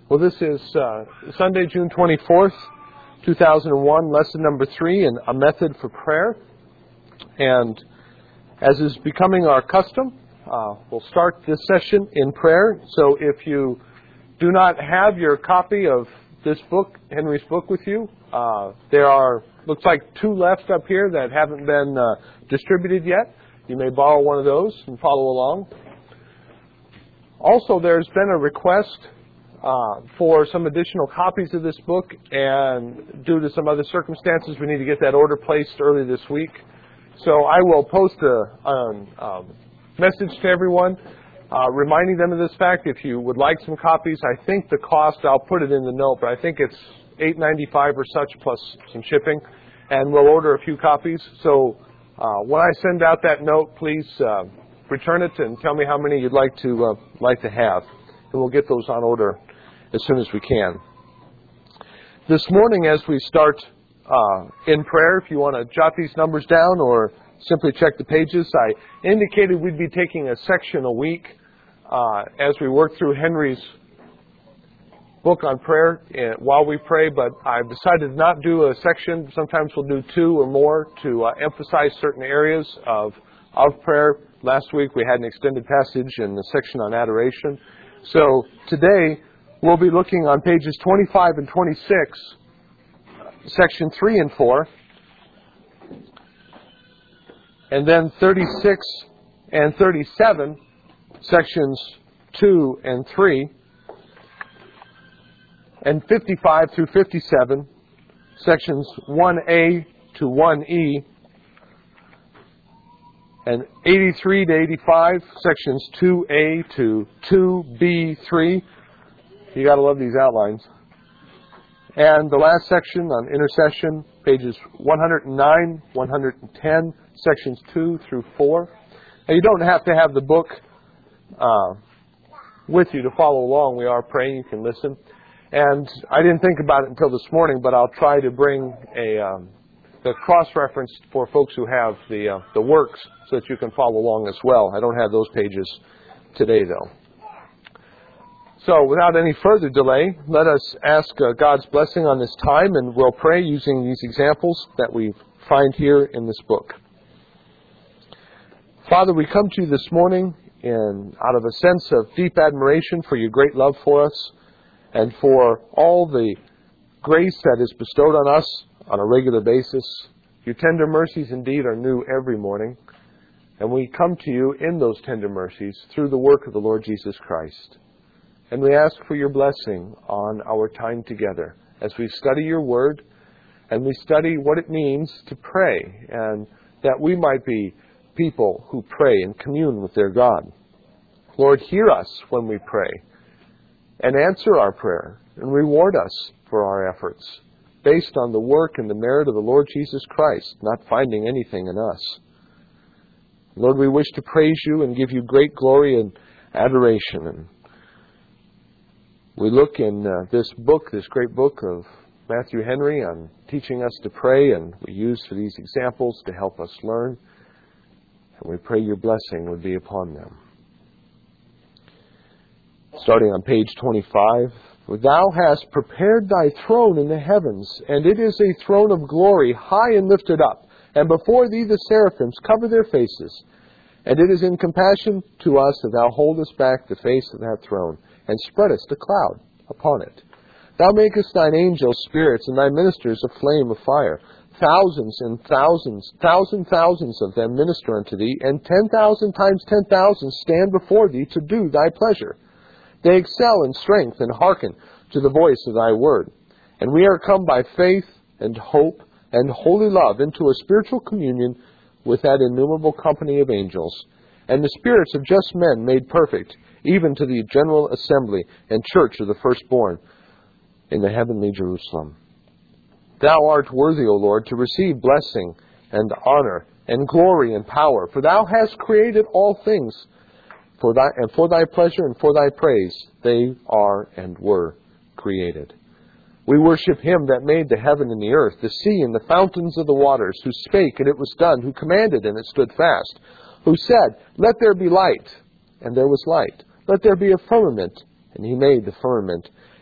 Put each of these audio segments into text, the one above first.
Well, this is Sunday, June 24th, 2001, lesson number 3 in A Method for Prayer. And as is becoming our custom, we'll start this session in prayer. So if you do not have your copy of this book, Henry's book, with you, there are, looks like 2 left up here that haven't been distributed yet. You may borrow one of those and follow along. Also, there's been a request for some additional copies of this book, and due to some other circumstances, we need to get that order placed early this week. So I will post a message to everyone reminding them of this fact. If you would like some copies, I think the cost, I'll put it in the note, but I think it's $8.95 or such plus some shipping, and we'll order a few copies. So when I send out that note, please return it and tell me how many you'd like to have, and we'll get those on order as soon as we can. This morning, as we start in prayer, if you want to jot these numbers down or simply check the pages, I indicated we'd be taking a section a week as we work through Henry's book on prayer while we pray, but I've decided to not do a section. Sometimes we'll do 2 or more to emphasize certain areas of prayer. Last week we had an extended passage in the section on adoration. So today we'll be looking on pages 25 and 26, section 3 and 4, and then 36 and 37, sections 2 and 3, and 55 through 57, sections 1A to 1E, and 83 to 85, sections 2A to 2B3. You got to love these outlines. And the last section on intercession, pages 109, 110, sections 2 through 4. Now, you don't have to have the book with you to follow along. We are praying. You can listen. And I didn't think about it until this morning, but I'll try to bring the cross-reference for folks who have the works so that you can follow along as well. I don't have those pages today, though. So without any further delay, let us ask God's blessing on this time, and we'll pray using these examples that we find here in this book. Father, we come to you this morning out of a sense of deep admiration for your great love for us and for all the grace that is bestowed on us on a regular basis. Your tender mercies indeed are new every morning, and we come to you in those tender mercies through the work of the Lord Jesus Christ. And we ask for your blessing on our time together as we study your word and we study what it means to pray, and that we might be people who pray and commune with their God. Lord, hear us when we pray and answer our prayer and reward us for our efforts based on the work and the merit of the Lord Jesus Christ, not finding anything in us. Lord, we wish to praise you and give you great glory and adoration. And we look in this book, this great book of Matthew Henry, on teaching us to pray, and we use for these examples to help us learn. And we pray your blessing would be upon them. Starting on page 25, "For thou hast prepared thy throne in the heavens, and it is a throne of glory, high and lifted up. And before thee the seraphims cover their faces. And it is in compassion to us that thou holdest back the face of that throne, and spreadest a cloud upon it. Thou makest thine angels spirits, and thy ministers a flame of fire. Thousands and thousands of them minister unto thee, and 10,000 times 10,000 stand before thee to do thy pleasure. They excel in strength, and hearken to the voice of thy word. And we are come by faith and hope and holy love into a spiritual communion with that innumerable company of angels, and the spirits of just men made perfect, even to the general assembly and church of the firstborn in the heavenly Jerusalem. Thou art worthy, O Lord, to receive blessing and honor and glory and power, for thou hast created all things for thy pleasure and for thy praise they are and were created. We worship him that made the heaven and the earth, the sea and the fountains of the waters, who spake and it was done, who commanded and it stood fast, who said, Let there be light, and there was light. Let there be a firmament, and he made the firmament.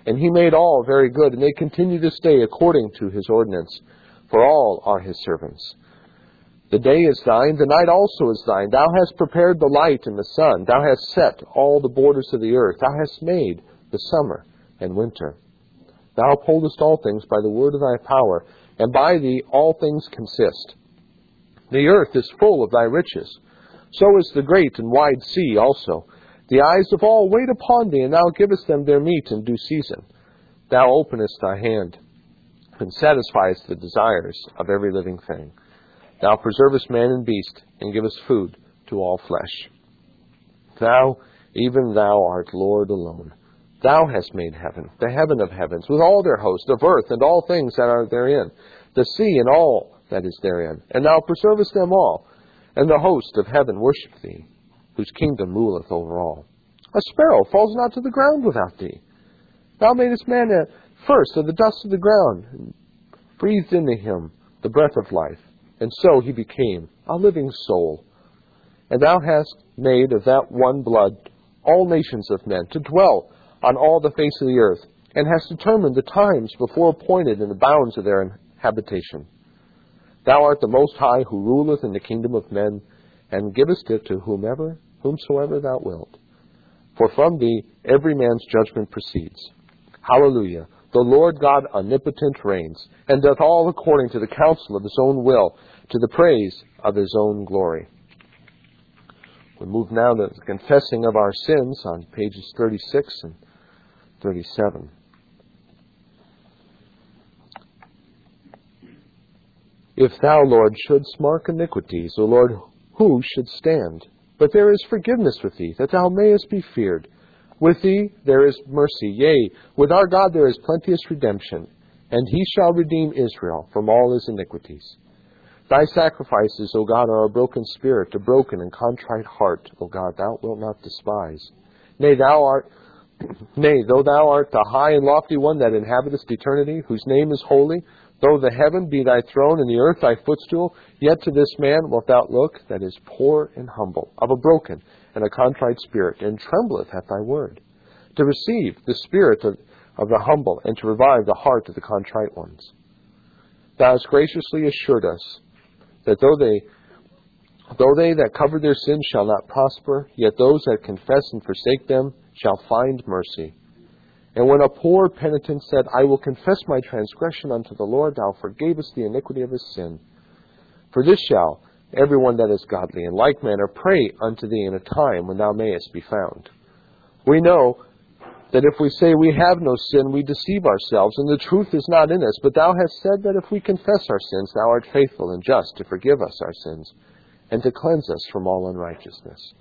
And he made all very good, and they continue this day according to his ordinance. For all are his servants. The day is thine, the night also is thine. Thou hast prepared the light and the sun. Thou hast set all the borders of the earth. Thou hast made the summer and winter. Thou upholdest all things by the word of thy power, and by thee all things consist. The earth is full of thy riches. So is the great and wide sea also. The eyes of all wait upon thee, and thou givest them their meat in due season. Thou openest thy hand, and satisfiest the desires of every living thing. Thou preservest man and beast, and givest food to all flesh. Thou, even thou art Lord alone. Thou hast made heaven, the heaven of heavens, with all their host, of earth and all things that are therein, the sea and all that is therein. And thou preservest them all, and the host of heaven worship thee, whose kingdom ruleth over all. A sparrow falls not to the ground without thee. Thou madest man at first of the dust of the ground, and breathed into him the breath of life, and so he became a living soul. And thou hast made of that one blood all nations of men to dwell on all the face of the earth, and hast determined the times before appointed in the bounds of their habitation. Thou art the Most High, who ruleth in the kingdom of men, and givest it to whomsoever thou wilt. For from thee every man's judgment proceeds. Hallelujah! The Lord God omnipotent reigns, and doth all according to the counsel of his own will, to the praise of his own glory. We move now to the confessing of our sins on pages 36 and 37. If thou, Lord, shouldst mark iniquities, O Lord, who should stand? But there is forgiveness with thee, that thou mayest be feared. With thee there is mercy, yea, with our God there is plenteous redemption, and he shall redeem Israel from all his iniquities. Thy sacrifices, O God, are a broken spirit, a broken and contrite heart, O God, thou wilt not despise. Nay, though thou art the high and lofty one that inhabitest eternity, whose name is holy, though the heaven be thy throne and the earth thy footstool, yet to this man wilt thou look that is poor and humble, of a broken and a contrite spirit, and trembleth at thy word, to receive the spirit of the humble, and to revive the heart of the contrite ones. Thou hast graciously assured us that though they that cover their sins shall not prosper, yet those that confess and forsake them shall find mercy. And when a poor penitent said, I will confess my transgression unto the Lord, thou forgavest the iniquity of his sin. For this shall everyone that is godly in like manner pray unto thee in a time when thou mayest be found. We know that if we say we have no sin, we deceive ourselves, and the truth is not in us. But thou hast said that if we confess our sins, thou art faithful and just to forgive us our sins, and to cleanse us from all unrighteousness.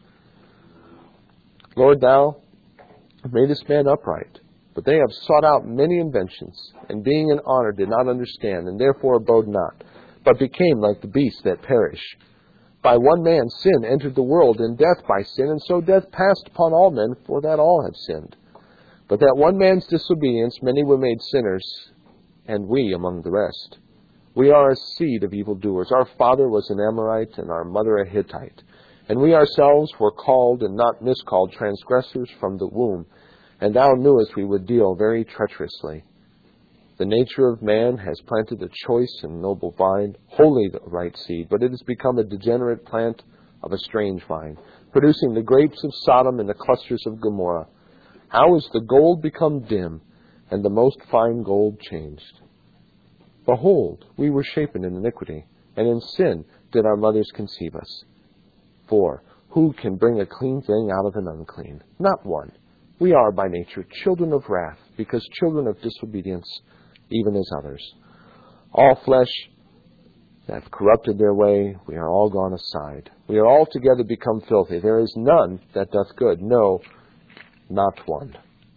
Lord, thou madest man upright, but they have sought out many inventions, and being in honor did not understand, and therefore abode not, but became like the beasts that perish. By one man sin entered the world, and death by sin, and so death passed upon all men, for that all have sinned. But that one man's disobedience many were made sinners, and we among the rest. We are a seed of evildoers. Our father was an Amorite, and our mother a Hittite. And we ourselves were called and not miscalled transgressors from the womb. And thou knewest we would deal very treacherously. The nature of man has planted a choice and noble vine, wholly the right seed, but it has become a degenerate plant of a strange vine, producing the grapes of Sodom and the clusters of Gomorrah. How is the gold become dim, and the most fine gold changed? Behold, we were shapen in iniquity, and in sin did our mothers conceive us. For who can bring a clean thing out of an unclean? Not one. We are by nature children of wrath, because children of disobedience, even as others. All flesh have corrupted their way, we are all gone aside. We are altogether become filthy. There is none that doth good, no, not one.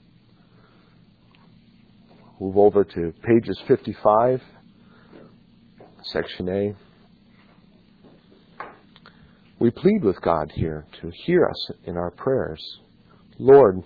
Move over to pages 55, section A. We plead with God here to hear us in our prayers. Lord,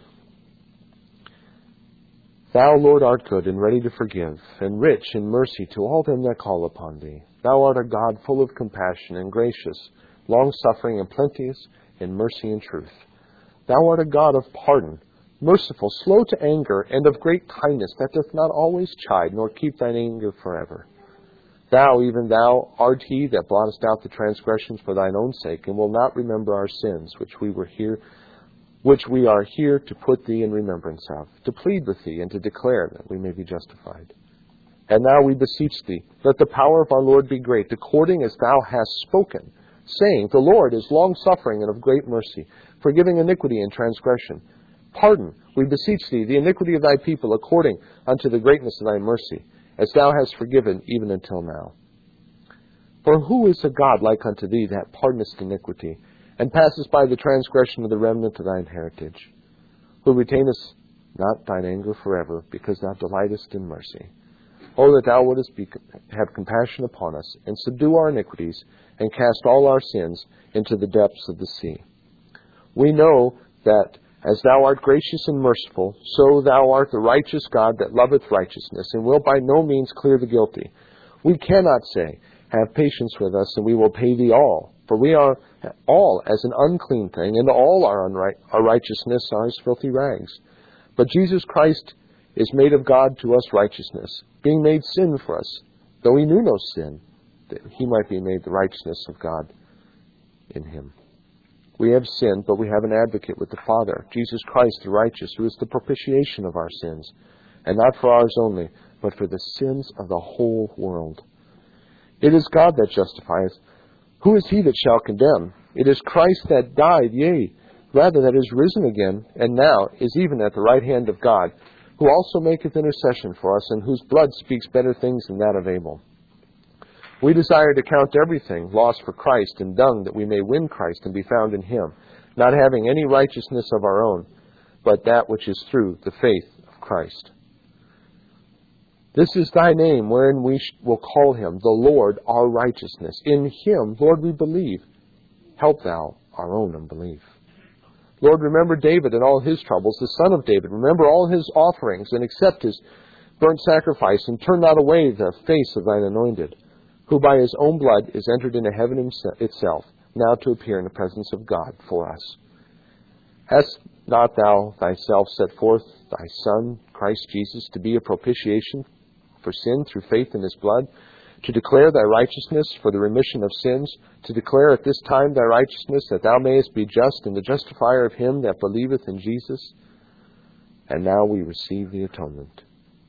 thou, Lord, art good and ready to forgive, and rich in mercy to all them that call upon thee. Thou art a God full of compassion and gracious, long-suffering and plenteous in mercy and truth. Thou art a God of pardon, merciful, slow to anger, and of great kindness, that doth not always chide, nor keep thine anger forever. Thou, even thou, art he that blottest out the transgressions for thine own sake, and will not remember our sins, which we are here to put thee in remembrance of, to plead with thee, and to declare that we may be justified. And now we beseech thee, let the power of our Lord be great, according as thou hast spoken, saying, The Lord is long-suffering and of great mercy, forgiving iniquity and transgression. Pardon, we beseech thee, the iniquity of thy people, according unto the greatness of thy mercy, as thou hast forgiven even until now. For who is a God like unto thee, that pardonest iniquity, and passest by the transgression of the remnant of thine heritage, who retainest not thine anger forever, because thou delightest in mercy? Oh, that thou wouldest have compassion upon us, and subdue our iniquities, and cast all our sins into the depths of the sea. We know that as thou art gracious and merciful, so thou art the righteous God that loveth righteousness, and will by no means clear the guilty. We cannot say, Have patience with us, and we will pay thee all. For we are all as an unclean thing, and all our righteousness are as filthy rags. But Jesus Christ is made of God to us righteousness, being made sin for us, though he knew no sin, that he might be made the righteousness of God in him. We have sinned, but we have an advocate with the Father, Jesus Christ the righteous, who is the propitiation of our sins, and not for ours only, but for the sins of the whole world. It is God that justifieth. Who is he that shall condemn? It is Christ that died, yea, rather that is risen again, and now is even at the right hand of God, who also maketh intercession for us, and whose blood speaks better things than that of Abel. We desire to count everything lost for Christ and dung, that we may win Christ and be found in him, not having any righteousness of our own, but that which is through the faith of Christ. This is thy name, wherein we will call him, the Lord our righteousness. In him, Lord, we believe. Help thou our own unbelief. Lord, remember David and all his troubles, the son of David. Remember all his offerings, and accept his burnt sacrifice, and turn not away the face of thine anointed, who by his own blood is entered into heaven itself, now to appear in the presence of God for us. Hast not thou thyself set forth thy Son, Christ Jesus, to be a propitiation for sin through faith in his blood, to declare thy righteousness for the remission of sins, to declare at this time thy righteousness, that thou mayest be just and the justifier of him that believeth in Jesus? And now we receive the atonement.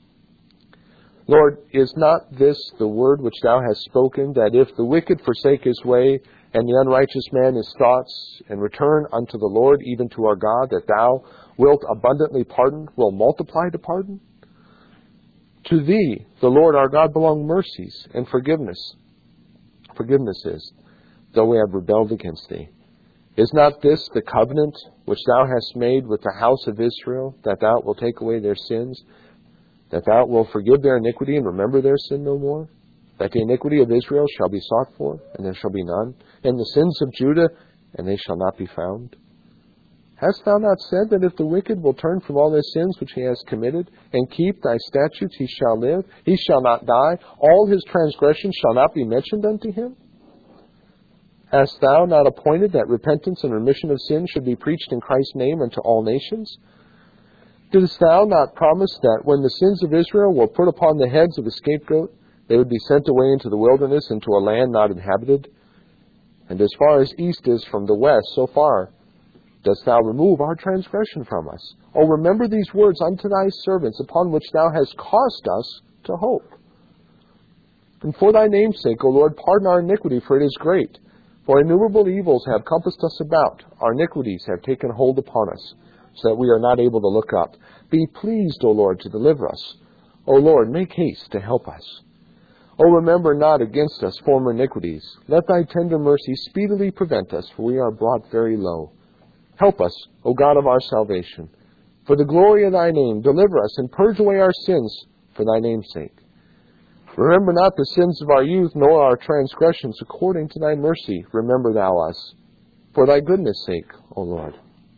Lord, is not this the word which thou hast spoken, that if the wicked forsake his way, and the unrighteous man his thoughts, and return unto the Lord, even to our God, that thou wilt abundantly pardon, will multiply to pardon? To thee, the Lord our God, belong mercies and forgiveness. Forgivenesses, though we have rebelled against thee. Is not this the covenant which thou hast made with the house of Israel, that thou wilt take away their sins, that thou wilt forgive their iniquity and remember their sin no more? That the iniquity of Israel shall be sought for, and there shall be none, and the sins of Judah, and they shall not be found? Hast thou not said that if the wicked will turn from all their sins which he has committed, and keep thy statutes, he shall live, he shall not die, all his transgressions shall not be mentioned unto him? Hast thou not appointed that repentance and remission of sins should be preached in Christ's name unto all nations? Didst thou not promise that when the sins of Israel were put upon the heads of a scapegoat, they would be sent away into the wilderness, into a land not inhabited? And as far as east is from the west, so far dost thou remove our transgression from us. O remember these words unto thy servants, upon which thou hast caused us to hope. And for thy name's sake, O Lord, pardon our iniquity, for it is great. For innumerable evils have compassed us about. Our iniquities have taken hold upon us, so that we are not able to look up. Be pleased, O Lord, to deliver us. O Lord, make haste to help us. O remember not against us former iniquities. Let thy tender mercy speedily prevent us, for we are brought very low. Help us, O God of our salvation. For the glory of thy name, deliver us and purge away our sins for thy name's sake. Remember not the sins of our youth, nor our transgressions. According to thy mercy, remember thou us. For thy goodness' sake, O Lord.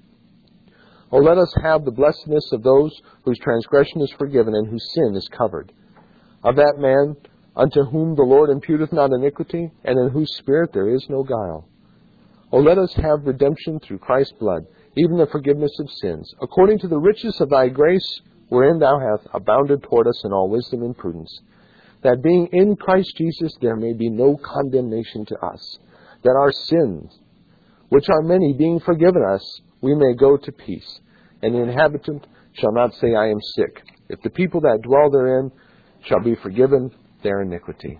O let us have the blessedness of those whose transgression is forgiven and whose sin is covered. Of that man unto whom the Lord imputeth not iniquity, and in whose spirit there is no guile. O let us have redemption through Christ's blood, even the forgiveness of sins, according to the riches of thy grace, wherein thou hast abounded toward us in all wisdom and prudence, that being in Christ Jesus there may be no condemnation to us, that our sins, which are many, being forgiven us, we may go to peace. And the inhabitant shall not say, I am sick, if the people that dwell therein shall be forgiven their iniquity.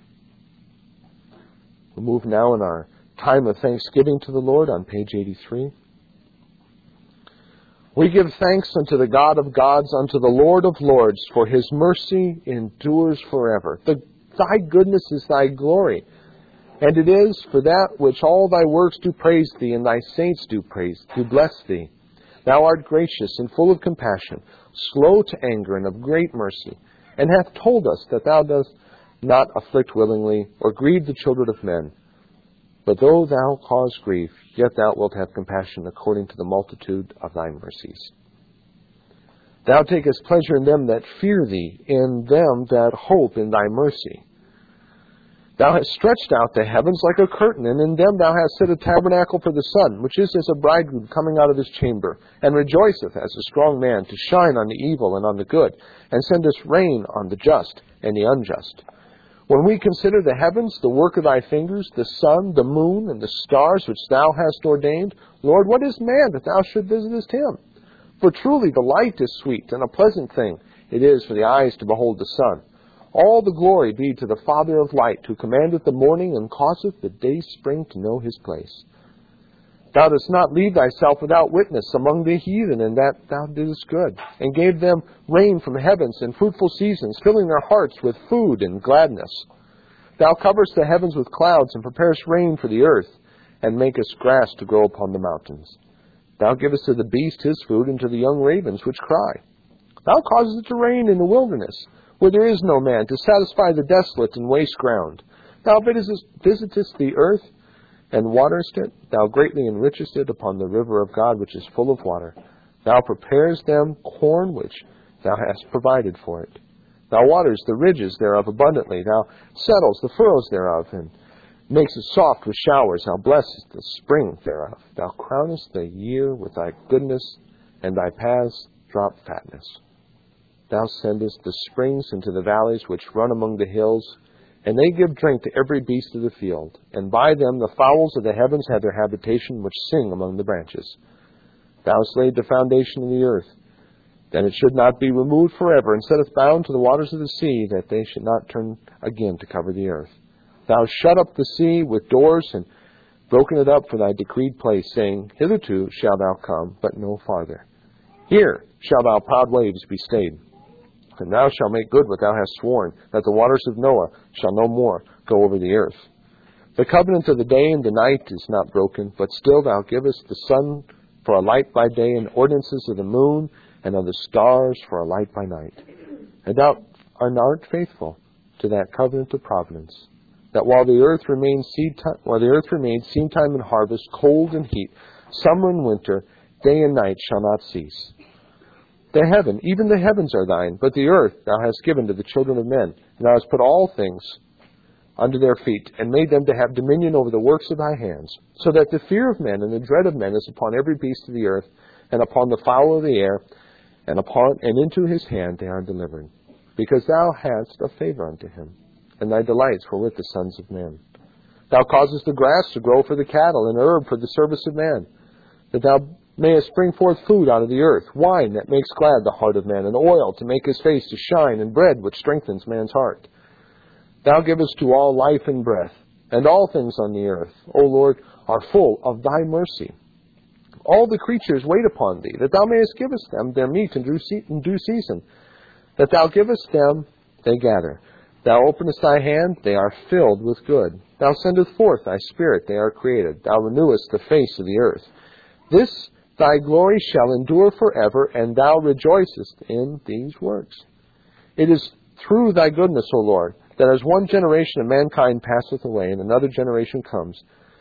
We'll move now in our time of thanksgiving to the Lord on page 83. We give thanks unto the God of gods, unto the Lord of lords, for his mercy endures forever. Thy goodness is thy glory, and it is for that which all thy works do praise thee, and thy saints do bless thee. Thou art gracious and full of compassion, slow to anger and of great mercy, and hath told us that thou dost not afflict willingly, or grieve the children of men. But though thou cause grief, yet thou wilt have compassion according to the multitude of thy mercies. Thou takest pleasure in them that fear thee, in them that hope in thy mercy. Thou hast stretched out the heavens like a curtain, and in them thou hast set a tabernacle for the sun, which is as a bridegroom coming out of his chamber, and rejoiceth as a strong man, to shine on the evil and on the good, and sendest rain on the just and the unjust. When we consider the heavens, the work of thy fingers, the sun, the moon, and the stars which thou hast ordained, Lord, what is man that thou shouldst visitest him? For truly the light is sweet, and a pleasant thing it is for the eyes to behold the sun. All the glory be to the Father of light, who commandeth the morning, and causeth the day spring to know his place. Thou dost not leave thyself without witness among the heathen, in that thou didst good, and gave them rain from heavens and fruitful seasons, filling their hearts with food and gladness. Thou coverest the heavens with clouds, and preparest rain for the earth, and makest grass to grow upon the mountains. Thou givest to the beast his food, and to the young ravens which cry. Thou causest it to rain in the wilderness, where there is no man, to satisfy the desolate and waste ground. Thou visitest the earth, and waterest it. Thou greatly enrichest it upon the river of God, which is full of water. Thou preparest them corn, which thou hast provided for it. Thou waterest the ridges thereof abundantly. Thou settles the furrows thereof, and makes it soft with showers. Thou blessest the spring thereof. Thou crownest the year with thy goodness, and thy paths drop fatness. Thou sendest the springs into the valleys which run among the hills, and they give drink to every beast of the field. And by them the fowls of the heavens have their habitation, which sing among the branches. Thou hast laid the foundation of the earth, that it should not be removed forever, and settest bound to the waters of the sea, that they should not turn again to cover the earth. Thou shut up the sea with doors, and broken it up for thy decreed place, saying, Hitherto shalt thou come, but no farther. Here shall thy proud waves be stayed. And thou shalt make good what thou hast sworn, that the waters of Noah shall no more go over the earth. The covenant of the day and the night is not broken, but still thou givest the sun for a light by day, and ordinances of the moon and of the stars for a light by night. And thou art faithful to that covenant of providence, that while the earth remains seed time and harvest, cold and heat, summer and winter, day and night shall not cease. The heaven, even the heavens are thine, but the earth thou hast given to the children of men. And thou hast put all things under their feet, and made them to have dominion over the works of thy hands, so that the fear of men and the dread of men is upon every beast of the earth, and upon the fowl of the air, and into his hand they are delivered. Because thou hadst a favor unto him, and thy delights were with the sons of men. Thou causest the grass to grow for the cattle, and herb for the service of man, that thou mayest bring forth food out of the earth, wine that makes glad the heart of man, and oil to make his face to shine, and bread which strengthens man's heart. Thou givest to all life and breath, and all things on the earth, O Lord, are full of thy mercy. All the creatures wait upon thee, that thou mayest give us them their meat in due season. That thou givest them, they gather. Thou openest thy hand, they are filled with good. Thou sendest forth thy Spirit, they are created. Thou renewest the face of the earth. This thy glory shall endure forever, and thou rejoicest in these works. It is through thy goodness, O Lord, that as one generation of mankind passeth away, and another generation comes,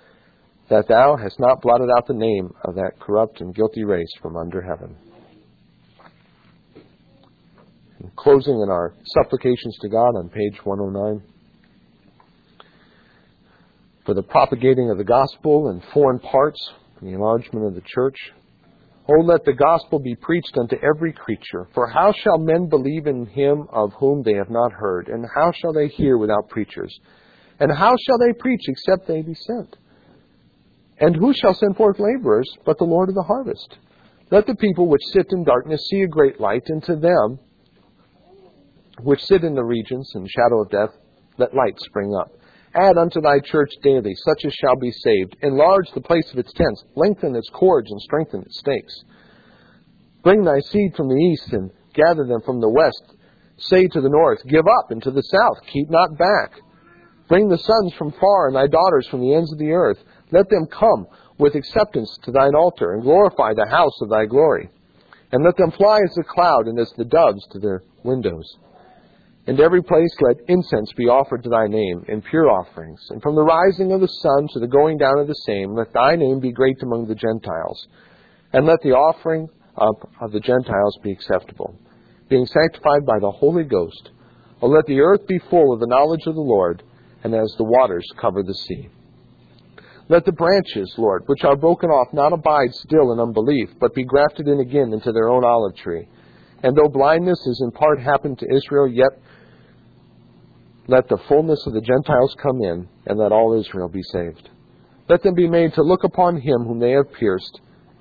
that thou hast not blotted out the name of that corrupt and guilty race from under heaven. In closing in our supplications to God on page 109, for the propagating of the gospel in foreign parts, and the enlargement of the church, O let the gospel be preached unto every creature. For how shall men believe in him of whom they have not heard? And how shall they hear without preachers? And how shall they preach except they be sent? And who shall send forth laborers but the Lord of the harvest? Let the people which sit in darkness see a great light, and to them which sit in the regions and shadow of death, let light spring up. Add unto thy church daily such as shall be saved. Enlarge the place of its tents. Lengthen its cords and strengthen its stakes. Bring thy seed from the east and gather them from the west. Say to the north, give up, and to the south, keep not back. Bring the sons from far and thy daughters from the ends of the earth. Let them come with acceptance to thine altar, and glorify the house of thy glory. And let them fly as the cloud and as the doves to their windows. In every place let incense be offered to thy name, in pure offerings. And from the rising of the sun to the going down of the same, let thy name be great among the Gentiles. And let the offering of the Gentiles be acceptable, being sanctified by the Holy Ghost. O let the earth be full of the knowledge of the Lord, and as the waters cover the sea. Let the branches, Lord, which are broken off, not abide still in unbelief, but be grafted in again into their own olive tree. And though blindness is in part happened to Israel, yet let the fullness of the Gentiles come in, and let all Israel be saved. Let them be made to look upon him whom they have pierced,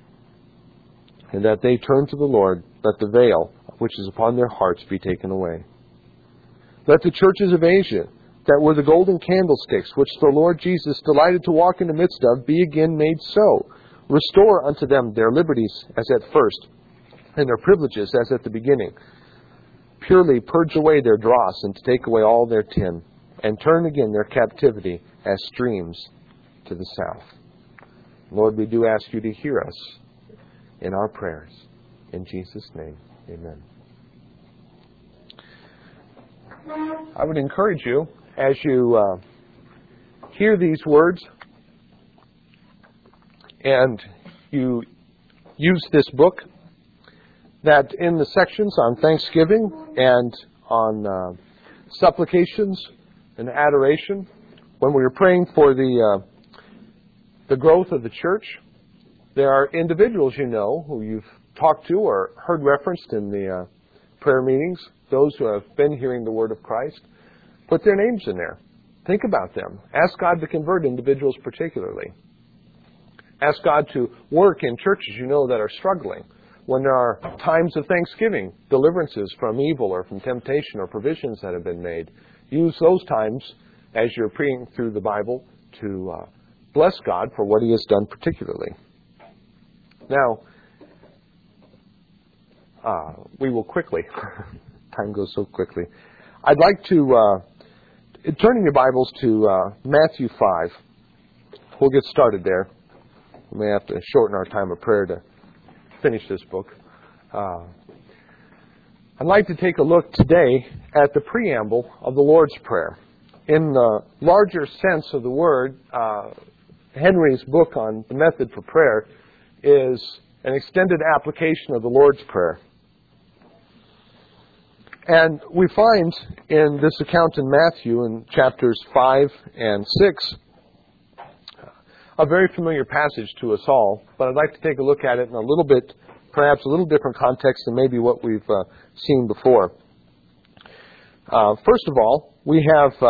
and that they turn to the Lord. Let the veil which is upon their hearts be taken away. Let the churches of Asia, that were the golden candlesticks, which the Lord Jesus delighted to walk in the midst of, be again made so. Restore unto them their liberties as at first, and their privileges as at the beginning. Purely purge away their dross, and to take away all their tin, and turn again their captivity as streams to the south. Lord, we do ask you to hear us in our prayers. In Jesus' name, amen. I would encourage you, as you hear these words and you use this book, that in the sections on thanksgiving and on supplications and adoration, when we are praying for the growth of the church, there are individuals you know who you've talked to or heard referenced in the prayer meetings, those who have been hearing the word of Christ. Put their names in there. Think about them. Ask God to convert individuals particularly. Ask God to work in churches you know that are struggling. When there are times of thanksgiving, deliverances from evil or from temptation or provisions that have been made, use those times as you're praying through the Bible to bless God for what He has done particularly. Now, we will quickly, time goes so quickly. I'd like to, turning your Bibles to Matthew 5. We'll get started there. We may have to shorten our time of prayer to finish this book. I'd like to take a look today at the preamble of the Lord's Prayer. In the larger sense of the word, Henry's book on the method for prayer is an extended application of the Lord's Prayer. And we find in this account in Matthew, in chapters 5 and 6, a very familiar passage to us all, but I'd like to take a look at it in a little bit, perhaps a little different context than maybe what we've seen before. First of all, we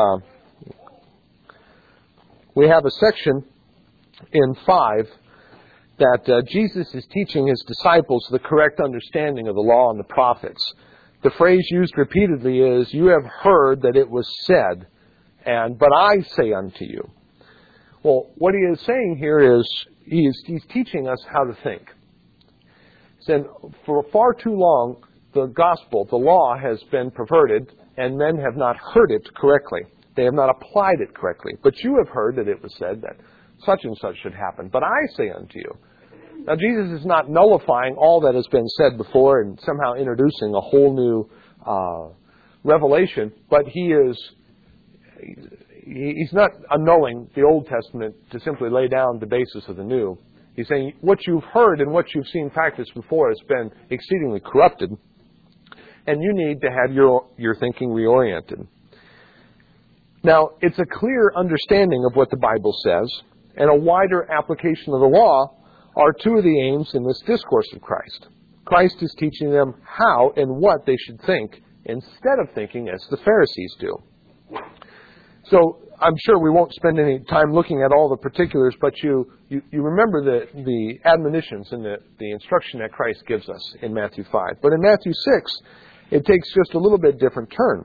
have a section in 5 that Jesus is teaching His disciples the correct understanding of the law and the prophets. The phrase used repeatedly is, "You have heard that it was said, but I say unto you." Well, what He is saying here is He's teaching us how to think. He said, for far too long, the gospel, the law, has been perverted, and men have not heard it correctly. They have not applied it correctly. But you have heard that it was said that such and such should happen. But I say unto you. Now, Jesus is not nullifying all that has been said before and somehow introducing a whole new revelation, but He's not annulling the Old Testament to simply lay down the basis of the New. He's saying what you've heard and what you've seen practiced before has been exceedingly corrupted, and you need to have your thinking reoriented. Now, it's a clear understanding of what the Bible says, and a wider application of the law are two of the aims in this discourse of Christ. Christ is teaching them how and what they should think instead of thinking as the Pharisees do. So I'm sure we won't spend any time looking at all the particulars, but you remember the admonitions and the instruction that Christ gives us in Matthew 5. But in Matthew 6, it takes just a little bit different turn.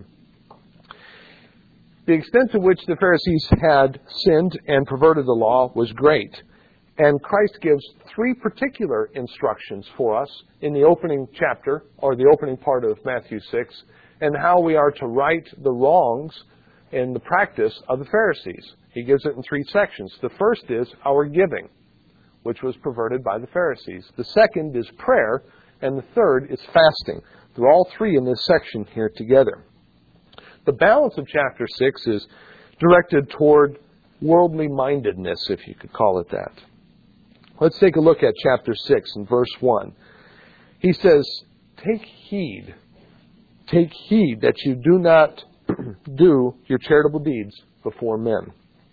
The extent to which the Pharisees had sinned and perverted the law was great. And Christ gives three particular instructions for us in the opening chapter, or the opening part of Matthew 6, and how we are to right the wrongs in the practice of the Pharisees. He gives it in three sections. The first is our giving, which was perverted by the Pharisees. The second is prayer, and the third is fasting. They're all three in this section here together. The balance of chapter 6 is directed toward worldly mindedness, if you could call it that. Let's take a look at chapter 6 and verse 1. He says, "Take heed that you do not do your charitable deeds before men."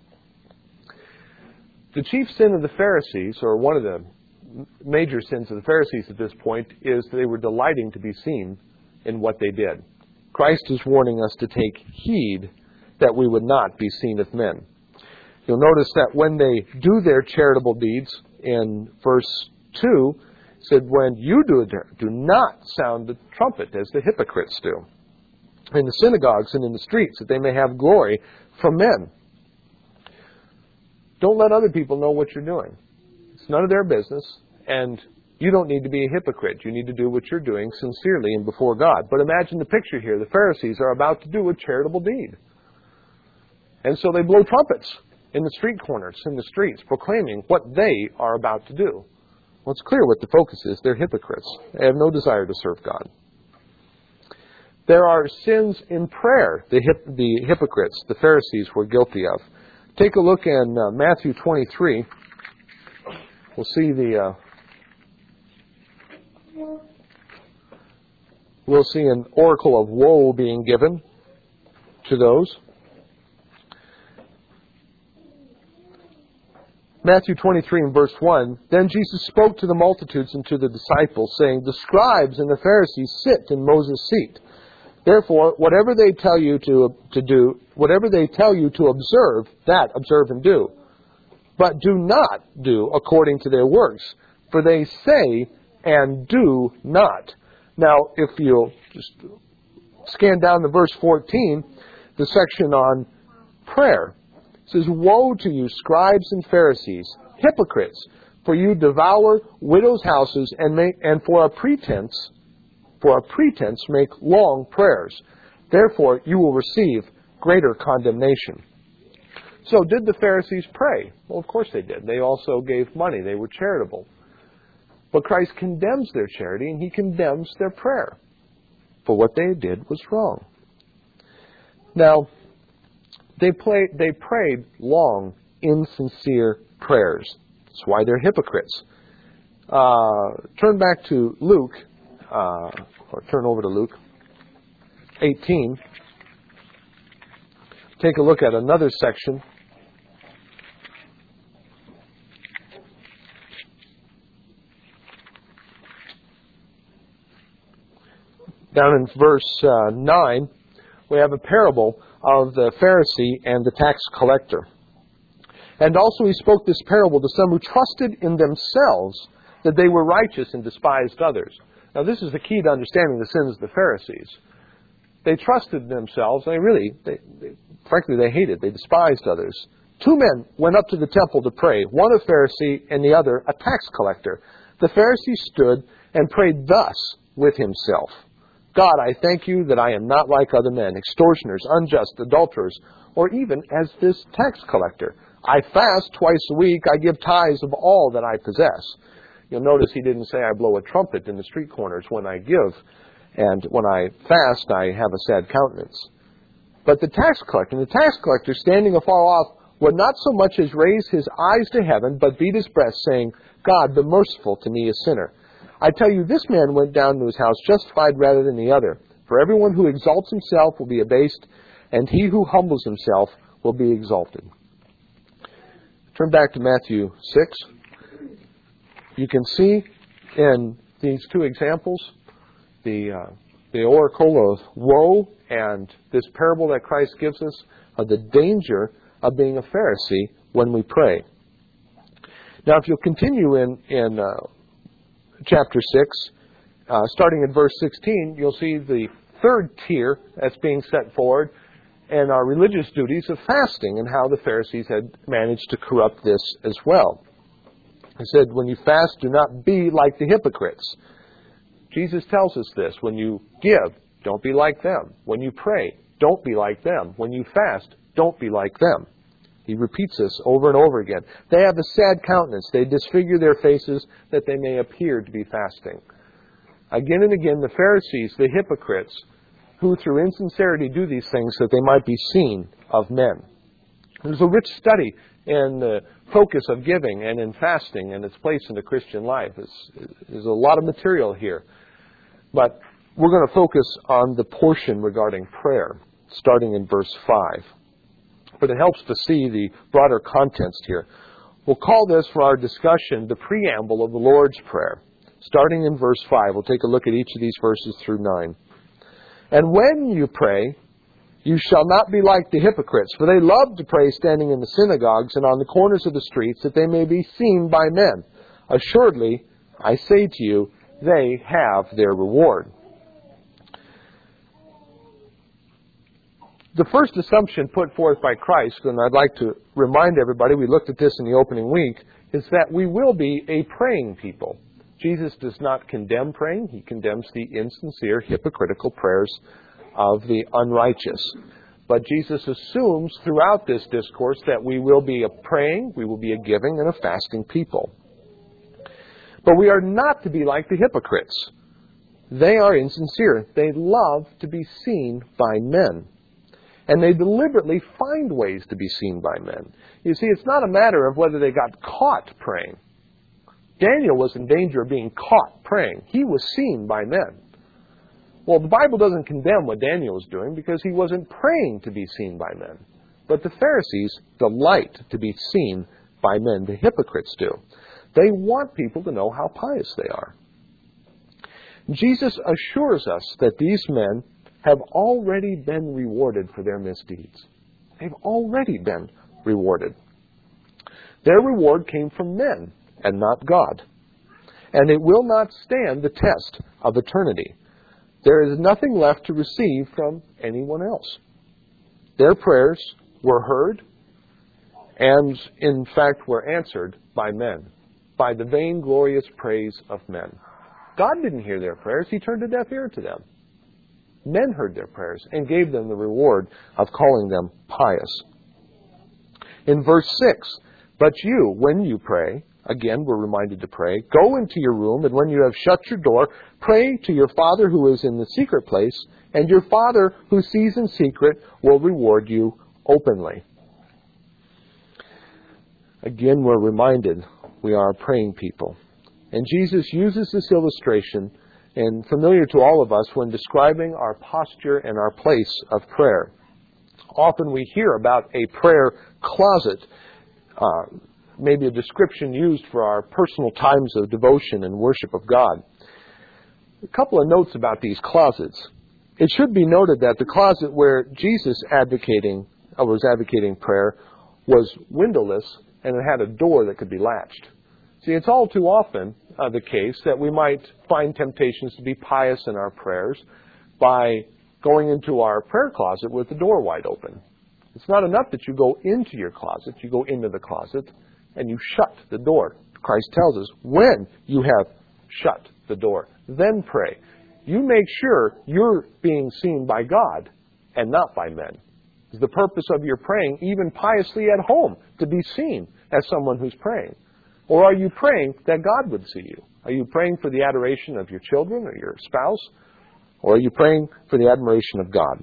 The chief sin of the Pharisees, or one of the major sins of the Pharisees at this point, is they were delighting to be seen in what they did. Christ is warning us to take heed that we would not be seen of men. You'll notice that when they do their charitable deeds, in verse 2, it said, "When you do it, do not sound the trumpet as the hypocrites do in the synagogues and in the streets, that they may have glory from men." Don't let other people know what you're doing. It's none of their business, and you don't need to be a hypocrite. You need to do what you're doing sincerely and before God. But imagine the picture here. The Pharisees are about to do a charitable deed. And so they blow trumpets in the street corners, in the streets, proclaiming what they are about to do. Well, it's clear what the focus is. They're hypocrites. They have no desire to serve God. There are sins in prayer the hypocrites, the Pharisees, were guilty of. Take a look in Matthew 23. We'll see an oracle of woe being given to those. Matthew 23 and verse 1, "Then Jesus spoke to the multitudes and to the disciples, saying, 'The scribes and the Pharisees sit in Moses' seat. Therefore, whatever they tell you to do, whatever they tell you to observe, that observe and do. But do not do according to their works, for they say and do not.'" Now, if you'll just scan down to verse 14, the section on prayer. It says, "Woe to you, scribes and Pharisees, hypocrites, for you devour widows' houses and for a pretense make long prayers. Therefore you will receive greater condemnation." So did the Pharisees pray? Well, of course they did. They also gave money. They were charitable. But Christ condemns their charity and he condemns their prayer. For what they did was wrong. Now, they prayed long, insincere prayers. That's why they're hypocrites. Turn back to Luke, or turn over to Luke 18. Take a look at another section. Down in verse 9, we have a parable of the Pharisee and the tax collector. "And also he spoke this parable to some who trusted in themselves that they were righteous and despised others." Now this is the key to understanding the sins of the Pharisees. They trusted themselves, and frankly they hated, they despised others. Two men went up to the temple to pray, one a Pharisee and the other a tax collector. The Pharisee stood and prayed thus with himself: "God, I thank you that I am not like other men, extortioners, unjust, adulterers, or even as this tax collector. I fast twice a week. I give tithes of all that I possess." You'll notice he didn't say, "I blow a trumpet in the street corners when I give, and when I fast, I have a sad countenance." But the tax collector, standing afar off, would not so much as raise his eyes to heaven, but beat his breast, saying, "God, be merciful to me, a sinner." I tell you, this man went down to his house justified rather than the other. For everyone who exalts himself will be abased, and he who humbles himself will be exalted. Turn back to Matthew 6. You can see in these two examples, the oracle of woe and this parable that Christ gives us of the danger of being a Pharisee when we pray. Now, if you'll continue in chapter 6, starting at verse 16, you'll see the third tier that's being set forward, and our religious duties of fasting and how the Pharisees had managed to corrupt this as well. He said, when you fast, do not be like the hypocrites. Jesus tells us this. When you give, don't be like them. When you pray, don't be like them. When you fast, don't be like them. He repeats this over and over again. They have a sad countenance. They disfigure their faces that they may appear to be fasting. Again and again, the Pharisees, the hypocrites, who through insincerity do these things that they might be seen of men. There's a rich study in the focus of giving and in fasting and its place in the Christian life. There's a lot of material here. But we're going to focus on the portion regarding prayer, starting in verse 5. But it helps to see the broader context here. We'll call this for our discussion the preamble of the Lord's Prayer. Starting in verse 5, we'll take a look at each of these verses through 9. And when you pray, you shall not be like the hypocrites, for they love to pray standing in the synagogues and on the corners of the streets, that they may be seen by men. Assuredly, I say to you, they have their reward. The first assumption put forth by Christ, and I'd like to remind everybody, we looked at this in the opening week, is that we will be a praying people. Jesus does not condemn praying. He condemns the insincere, hypocritical prayers of the unrighteous. But Jesus assumes throughout this discourse that we will be a praying, we will be a giving, and a fasting people. But we are not to be like the hypocrites. They are insincere. They love to be seen by men. And they deliberately find ways to be seen by men. You see, it's not a matter of whether they got caught praying. Daniel was in danger of being caught praying. He was seen by men. Well, the Bible doesn't condemn what Daniel was doing because he wasn't praying to be seen by men. But the Pharisees delight to be seen by men. The hypocrites do. They want people to know how pious they are. Jesus assures us that these men have already been rewarded for their misdeeds. They've already been rewarded. Their reward came from men and not God. And it will not stand the test of eternity. There is nothing left to receive from anyone else. Their prayers were heard and, in fact, were answered by men, by the vainglorious praise of men. God didn't hear their prayers. He turned a deaf ear to them. Men heard their prayers and gave them the reward of calling them pious. In verse 6, but you, when you pray, again we're reminded to pray, go into your room, and when you have shut your door, pray to your Father who is in the secret place, and your Father who sees in secret will reward you openly. Again, we're reminded we are a praying people. And Jesus uses this illustration, and familiar to all of us, when describing our posture and our place of prayer. Often we hear about a prayer closet, maybe a description used for our personal times of devotion and worship of God. A couple of notes about these closets. It should be noted that the closet where Jesus was advocating prayer was windowless, and it had a door that could be latched. See, it's all too often the case that we might find temptations to be pious in our prayers by going into our prayer closet with the door wide open. It's not enough that you go into your closet. You go into the closet and you shut the door. Christ tells us, when you have shut the door, then pray. You make sure you're being seen by God and not by men. It's the purpose of your praying, even piously at home, to be seen as someone who's praying. Or are you praying that God would see you? Are you praying for the adoration of your children or your spouse? Or are you praying for the admiration of God?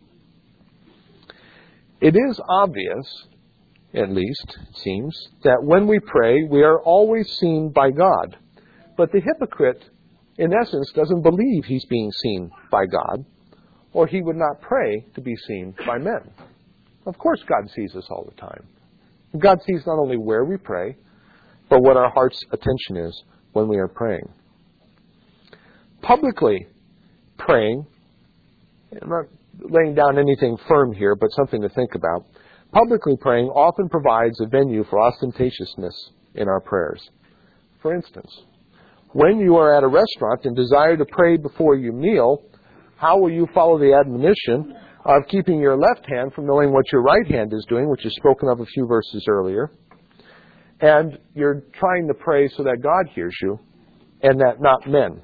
It is obvious, at least, it seems, that when we pray, we are always seen by God. But the hypocrite, in essence, doesn't believe he's being seen by God, or he would not pray to be seen by men. Of course God sees us all the time. God sees not only where we pray, but what our heart's attention is when we are praying. Publicly praying, I'm not laying down anything firm here, but something to think about. Publicly praying often provides a venue for ostentatiousness in our prayers. For instance, when you are at a restaurant and desire to pray before you meal, how will you follow the admonition of keeping your left hand from knowing what your right hand is doing, which is spoken of a few verses earlier, and you're trying to pray so that God hears you and that not men?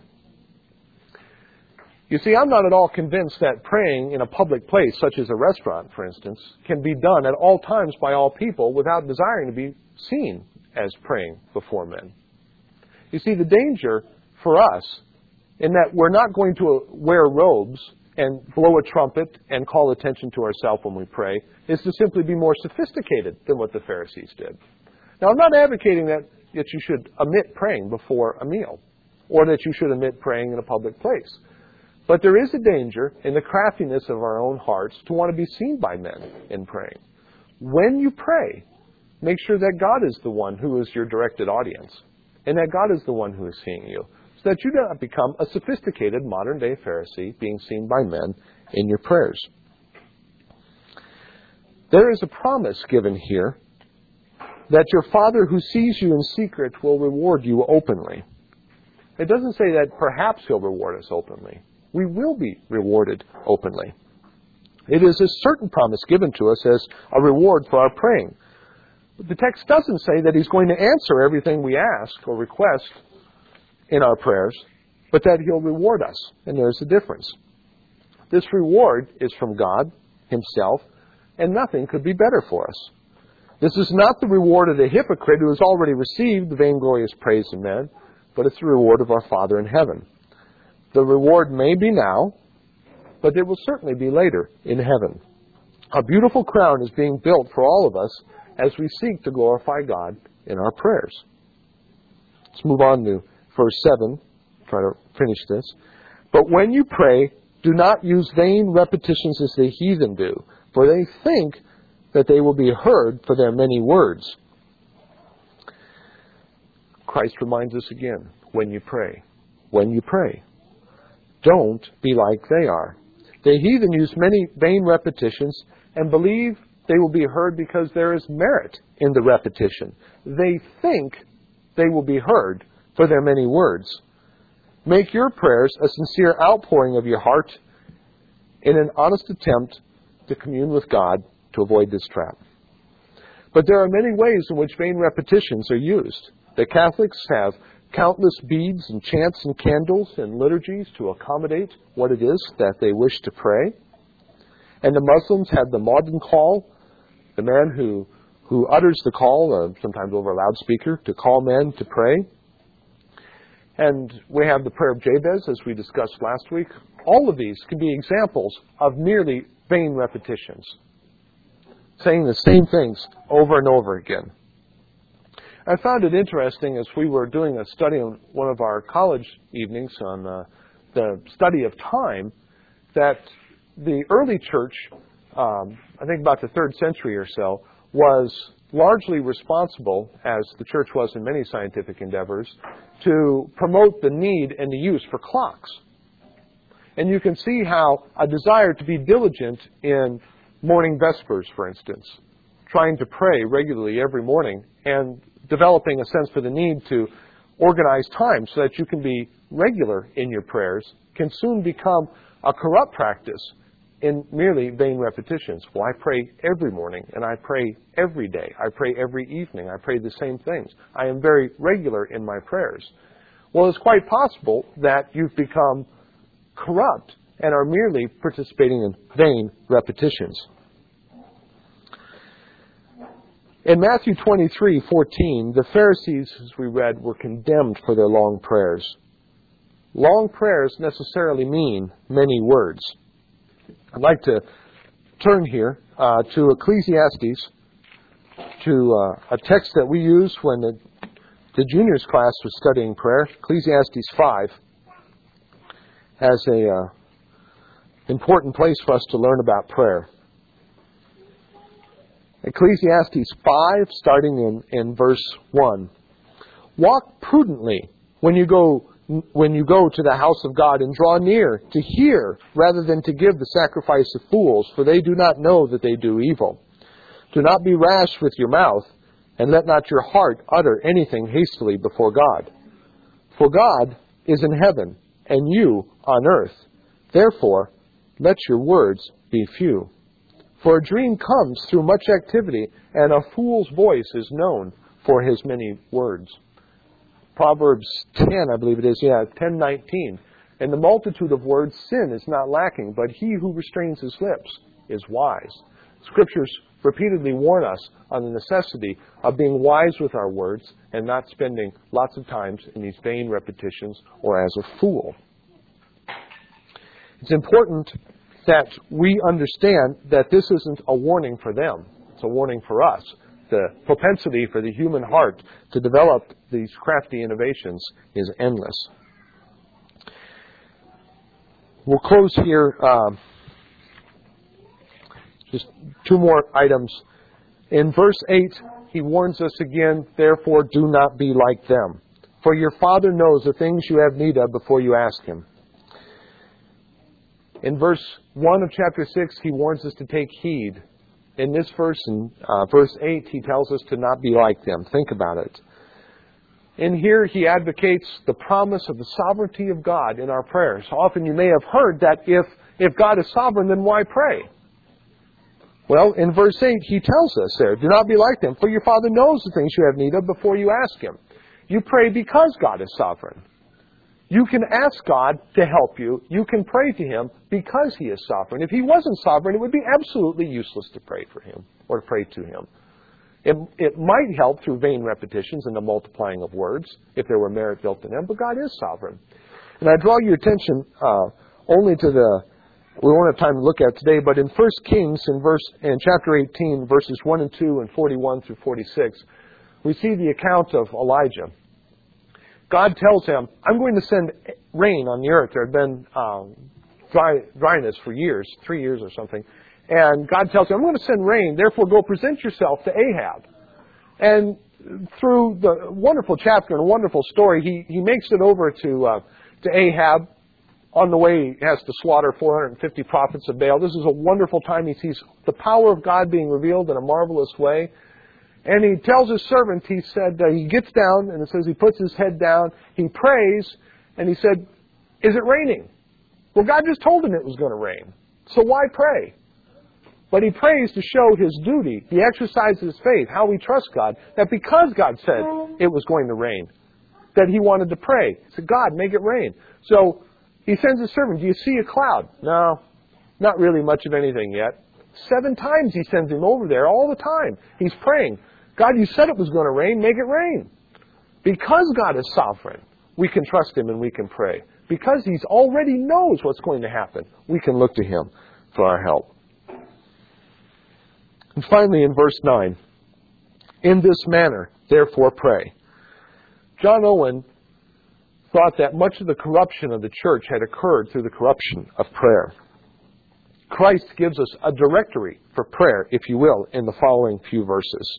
You see, I'm not at all convinced that praying in a public place, such as a restaurant, for instance, can be done at all times by all people without desiring to be seen as praying before men. You see, the danger for us in that we're not going to wear robes and blow a trumpet and call attention to ourselves when we pray is to simply be more sophisticated than what the Pharisees did. Now, I'm not advocating that you should omit praying before a meal or that you should omit praying in a public place. But there is a danger in the craftiness of our own hearts to want to be seen by men in praying. When you pray, make sure that God is the one who is your directed audience and that God is the one who is seeing you, so that you do not become a sophisticated modern-day Pharisee being seen by men in your prayers. There is a promise given here that your Father who sees you in secret will reward you openly. It doesn't say that perhaps He'll reward us openly. We will be rewarded openly. It is a certain promise given to us as a reward for our praying. The text doesn't say that He's going to answer everything we ask or request in our prayers, but that He'll reward us. And there's a difference. This reward is from God Himself, and nothing could be better for us. This is not the reward of the hypocrite who has already received the vainglorious praise of men, but it's the reward of our Father in heaven. The reward may be now, but it will certainly be later in heaven. A beautiful crown is being built for all of us as we seek to glorify God in our prayers. Let's move on to verse 7. Try to finish this. But when you pray, do not use vain repetitions as the heathen do, for they think that they will be heard for their many words. Christ reminds us again, when you pray, don't be like they are. The heathen use many vain repetitions and believe they will be heard because there is merit in the repetition. They think they will be heard for their many words. Make your prayers a sincere outpouring of your heart in an honest attempt to commune with God to avoid this trap. But there are many ways in which vain repetitions are used. The Catholics have countless beads and chants and candles and liturgies to accommodate what it is that they wish to pray. And the Muslims have the Muaddin call, the man who utters the call, sometimes over a loudspeaker, to call men to pray. And we have the prayer of Jabez, as we discussed last week. All of these can be examples of merely vain repetitions, saying the same things over and over again. I found it interesting as we were doing a study on one of our college evenings on the study of time, that the early church, I think about the 3rd century or so, was largely responsible, as the church was in many scientific endeavors, to promote the need and the use for clocks. And you can see how a desire to be diligent in morning vespers, for instance, trying to pray regularly every morning and developing a sense for the need to organize time so that you can be regular in your prayers can soon become a corrupt practice in merely vain repetitions. Well, I pray every morning and I pray every day. I pray every evening. I pray the same things. I am very regular in my prayers. Well, it's quite possible that you've become corrupt and are merely participating in vain repetitions. In Matthew 23:14, the Pharisees, as we read, were condemned for their long prayers. Long prayers necessarily mean many words. I'd like to turn here to Ecclesiastes, to a text that we used when the juniors class was studying prayer. Ecclesiastes 5 has an important place for us to learn about prayer. Ecclesiastes 5, starting in verse 1. Walk prudently when you go to the house of God and draw near to hear rather than to give the sacrifice of fools, for they do not know that they do evil. Do not be rash with your mouth, and let not your heart utter anything hastily before God. For God is in heaven, and you on earth. Therefore, let your words be few. For a dream comes through much activity, and a fool's voice is known for his many words. Proverbs 10, I believe it is, 10:19. In the multitude of words, sin is not lacking, but he who restrains his lips is wise. Scriptures repeatedly warn us on the necessity of being wise with our words and not spending lots of times in these vain repetitions or as a fool. It's important that we understand that this isn't a warning for them. It's a warning for us. The propensity for the human heart to develop these crafty innovations is endless. We'll close here. Just two more items. In verse 8, he warns us again, therefore do not be like them. For your Father knows the things you have need of before you ask Him. In verse 1 of chapter 6, he warns us to take heed. In this verse, in verse 8, he tells us to not be like them. Think about it. In here, he advocates the promise of the sovereignty of God in our prayers. Often you may have heard that if God is sovereign, then why pray? Well, in verse 8, he tells us there, do not be like them, for your Father knows the things you have need of before you ask Him. You pray because God is sovereign. You can ask God to help you. You can pray to Him because He is sovereign. If He wasn't sovereign, it would be absolutely useless to pray for Him or to pray to Him. It might help through vain repetitions and the multiplying of words if there were merit built in them, but God is sovereign. And I draw your attention only to we won't have time to look at it today, but in 1 Kings in chapter 18, verses 1 and 2 and 41 through 46, we see the account of Elijah. God tells him, I'm going to send rain on the earth. There had been dryness for years, 3 years or something. And God tells him, I'm going to send rain, therefore go present yourself to Ahab. And through the wonderful chapter and a wonderful story, he makes it over to Ahab. On the way, he has to slaughter 450 prophets of Baal. This is a wonderful time. He sees the power of God being revealed in a marvelous way. And he tells his servant, he said, he gets down, and it says he puts his head down, he prays, and he said, is it raining? Well, God just told him it was going to rain. So why pray? But he prays to show his duty. He exercises his faith, how we trust God, that because God said it was going to rain, that he wanted to pray. He said, God, make it rain. So he sends his servant, do you see a cloud? No, not really much of anything yet. 7 times he sends him over there all the time. He's praying, God, you said it was going to rain, make it rain. Because God is sovereign, we can trust Him and we can pray. Because He already knows what's going to happen, we can look to Him for our help. And finally, in verse 9, in this manner, therefore pray. John Owen thought that much of the corruption of the church had occurred through the corruption of prayer. Christ gives us a directory for prayer, if you will, in the following few verses.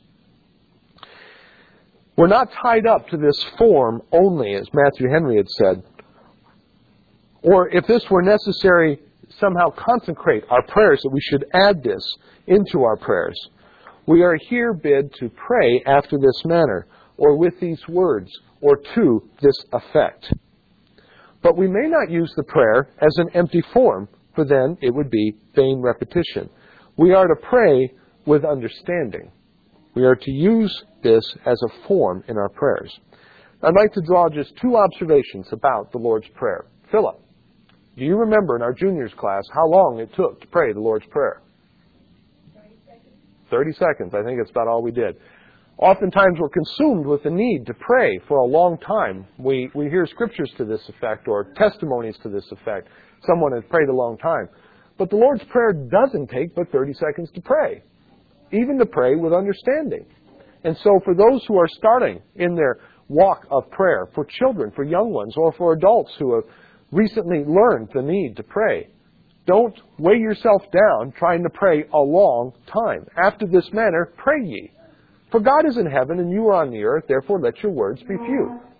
We're not tied up to this form only, as Matthew Henry had said. Or if this were necessary, somehow consecrate our prayers, that we should add this into our prayers. We are here bid to pray after this manner, or with these words, or to this effect. But we may not use the prayer as an empty form, for then it would be vain repetition. We are to pray with understanding. We are to use this as a form in our prayers. I'd like to draw just 2 observations about the Lord's Prayer. Philip, do you remember in our juniors class how long it took to pray the Lord's Prayer? 30 seconds. 30 seconds. I think it's about all we did. Oftentimes we're consumed with the need to pray for a long time. We hear scriptures to this effect or testimonies to this effect. Someone has prayed a long time. But the Lord's Prayer doesn't take but 30 seconds to pray, even to pray with understanding. And so for those who are starting in their walk of prayer, for children, for young ones, or for adults who have recently learned the need to pray, don't weigh yourself down trying to pray a long time. After this manner, pray ye. For God is in heaven, and you are on the earth, therefore let your words be few.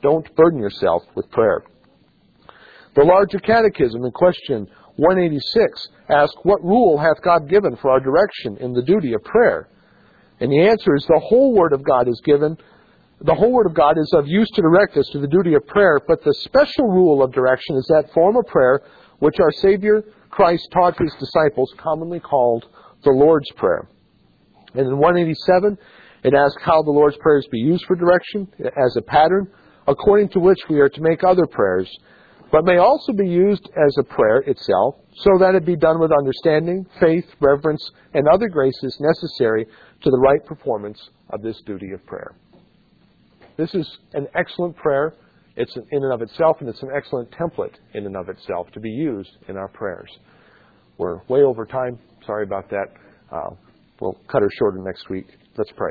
Don't burden yourself with prayer. The Larger Catechism in question 186 asks, what rule hath God given for our direction in the duty of prayer? And the answer is the whole Word of God is given. The whole Word of God is of use to direct us to the duty of prayer, but the special rule of direction is that form of prayer which our Savior Christ taught His disciples, commonly called the Lord's Prayer. And in 187, it asks how the Lord's Prayer is to be used for direction as a pattern, according to which we are to make other prayers, but may also be used as a prayer itself, so that it be done with understanding, faith, reverence, and other graces necessary to the right performance of this duty of prayer. This is an excellent prayer. It's in and of itself, and it's an excellent template in and of itself to be used in our prayers. We're way over time. Sorry about that. We'll cut her shorter next week. Let's pray.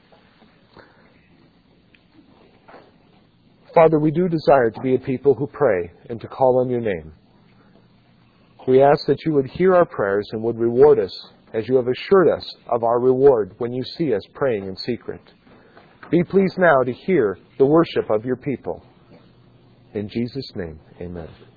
Father, we do desire to be a people who pray and to call on your name. We ask that you would hear our prayers and would reward us as you have assured us of our reward when you see us praying in secret. Be pleased now to hear the worship of your people. In Jesus' name, amen.